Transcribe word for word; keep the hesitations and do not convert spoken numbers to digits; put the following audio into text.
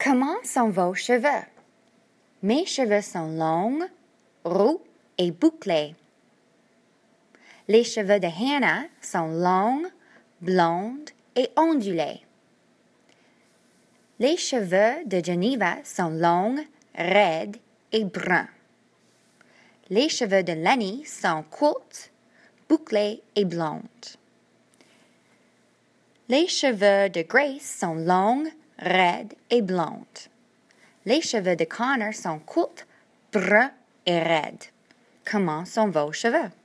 Comment sont vos cheveux? Mes cheveux sont longs, roux et bouclés. Les cheveux de Hannah sont longs, blondes et ondulés. Les cheveux de Geneva sont longs, raides et bruns. Les cheveux de Lenny sont courts, bouclés et blondes. Les cheveux de Grace sont longs, raides et blondes. Les cheveux de Connor sont courts, bruns et raides. Comment sont vos cheveux?